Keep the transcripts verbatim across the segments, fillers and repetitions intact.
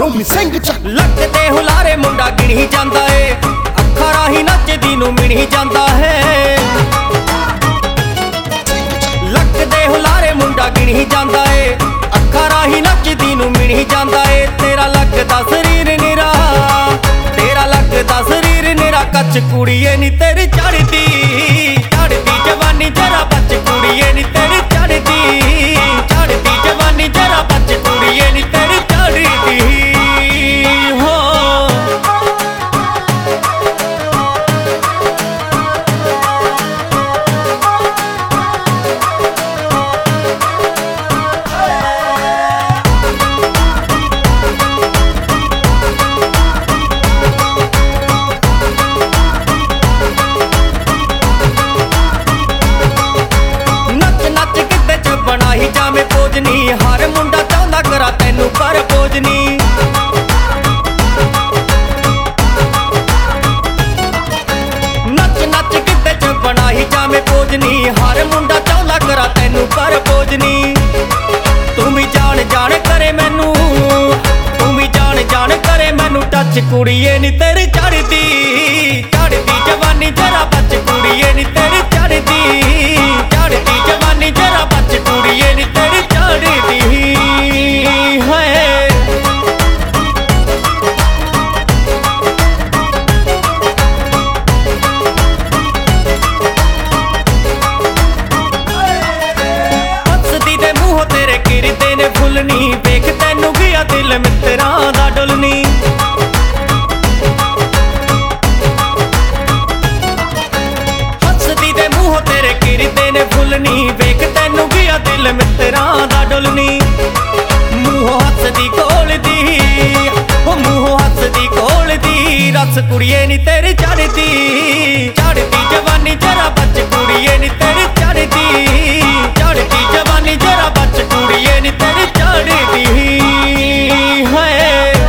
ਕੌਮੀ ਸਿੰਘ ਚ ਲੱਕ ਤੇ ਹੁਲਾਰੇ ਮੁੰਡਾ ਗਿਣੀ ਜਾਂਦਾ ਏ, ਅੱਖਾਂ ਰਾਹੀਂ ਨੱਚਦੀ ਨੂੰ ਮਿਣੀ ਜਾਂਦਾ ਹੈ। ਲੱਕ ਦੇ ਹੁਲਾਰੇ ਮੁੰਡਾ ਗਿਣੀ ਜਾਂਦਾ ਏ, ਅੱਖਾਂ ਰਾਹੀਂ ਨੱਚਦੀ ਨੂੰ ਮਿਣੀ ਜਾਂਦਾ ਏ। ਤੇਰਾ ਲੱਗਦਾ ਸਰੀਰ ਨਿਰਾ, ਤੇਰਾ ਲੱਗਦਾ ਸਰੀਰ ਨਿਰਾ ਕੱਚ ਕੁੜੀਏ ਨੀ ਤੇਰੀ ਚੜਦੀ ਚੜਦੀ ਜਵਾਨੀ ਜਰਾ ਬੱਚ ਕੁੜੀਏ ਨੀ ਤੇਰੀ ਚੜਦੀ ਚੜਦੀ ਜਵਾਨੀ ਜਰਾ ਬੱਚ ਕੁੜੀਏ ਨੀ ਤੇਰੀ ਚੜਦੀ ਹੋ। ਬਣਾਈ ਜਾਵੇਂ ਪੋਜਨੀ, ਹਰ ਮੁੰਡਾ ਚਾਹੁੰਦਾ ਕਰਾਂ ਤੈਨੂੰ ਪਰ ਪੋਜਨੀ। ਨੱਚ ਨੱਚ ਕਿੱਦੇ ਚ ਬਣਾਈ ਜਾਵੇਂ ਪੋਜਨੀ, ਹਰ ਮੁੰਡਾ ਚਾਹੁੰਦਾ ਕਰਾਂ ਤੈਨੂੰ ਪਰ ਪੋਜਨੀ। ਤੂੰ ਵੀ ਜਾਣ ਜਾਣ ਕਰੇ ਮੈਨੂੰ, ਤੂੰ ਵੀ ਜਾਣ ਜਾਣ ਕਰੇ ਮੈਨੂੰ ਟੱਚ ਕੁੜੀਏ ਨੀ ਤੇਰੀ ਚੜਦੀ ਚੜਦੀ ਜਵਾਨੀ ਜਰਾ ਬੱਚ ਕੁੜੀਏ ਨੀ ਤੇਰੀ ਚੜਦੀ ਚੜਦੀ ਜਵਾਨੀ ਜਰਾ ਬੱਚ ਕੁੜੀਏ ਨੀ ਤੇਰੀ ਚੜਦੀ ਹੈ। ਹੱਸਦੀ ਦੇ ਮੂੰਹੋਂ ਤੇਰੇ ਕਿਰਦੇ ਨੇ ਫੁੱਲਣੀ, ਵੇਖ ਤੈਨੂੰ ਗਿਆ ਦਿਲ ਮਿੱਤਰਾਂ ਦਾ ਡੁੱਲਣੀ। ਹੱਸਦੀ ਦੇ ਮੂੰਹੋਂ ਤੇਰੇ ਕਿਰਦੇ ਨੇ ਫੁੱਲਣੀ, ਵੇਖ ਤੈਨੂੰ ਗਿਆ ਦਿਲ ਮਿੱਤਰਾਂ ਦਾ ਡੁੱਲਣੀ। ਮੂੰਹੋਂ ਹੱਸਦੀ ਕੋਲਦੀ, ਉਹ ਮੂੰਹੋਂ ਹੱਸਦੀ ਕੋਲਦੀ, ਰਸ ਕੁੜੀਏ ਨੀ ਤੇਰੀ ਚੜਦੀ ਚੜਦੀ ਜਵਾਨੀ ਜਰਾ ਬੱਚ ਕੁੜੀਏ ਨੀ ਤੇਰੀ ਚੜਦੀ ਚੜਦੀ ਜਵਾਨੀ ਜਰਾ ਬੱਚ ਕੁੜੀਏ ਨੀ ਤੇਰੀ ਚੜਦੀ ਹੈ।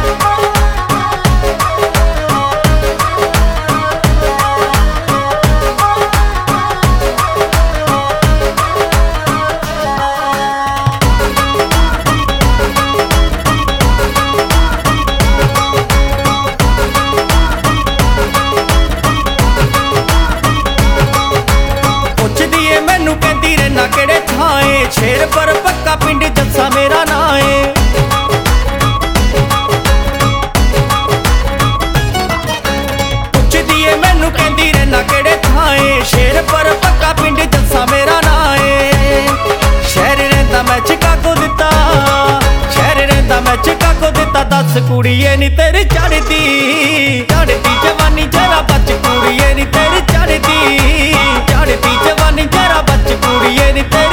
ਮੈਨੂੰ ਕਹਿੰਦੀ ਰਹਿਣਾ ਕਿਹੜੇ ਥਾਂ ਏ, ਸ਼ੇਰ ਪਰ ਪੱਕਾ ਪਿੰਡ ਜੱਸਾ ਮੇਰਾ ਨਾਂ ਏ। ਪੁੱਛਦੀ ਏ ਮੈਨੂੰ ਕਹਿੰਦੀ ਰਹਿਣਾ ਕਿਹੜੇ ਥਾਂ ਏ, ਸ਼ੇਰ ਪਰ ਪੱਕਾ ਪਿੰਡ ਜੱਸਾ ਮੇਰਾ ਨਾਂ ਏ। ਸ਼ਹਿਰ ਰਹਿੰਦਾ ਮੈਂ ਚਿਕਾਗੋ ਦਿੱਤਾ, ਸ਼ਹਿਰ ਰਹਿੰਦਾ ਮੈਂ ਚਿਕਾਗੋ ਦਿੱਤਾ। ਦੱਸ ਕੁੜੀਏ ਨੀ ਤੇਰੀ ਚੜਦੀ ਚੜਦੀ ਜਵਾਨੀ ਜਰਾ ਬੱਚ ਕੁੜੀਏ ਨੀ ਤੇਰੀ ਚੜਦੀ ਚੜਦੀ ਜਵਾਨੀ ਜਰਾ ਬੱਚ ਕੁੜੀਏ ਨੀ ਤੇਰੀ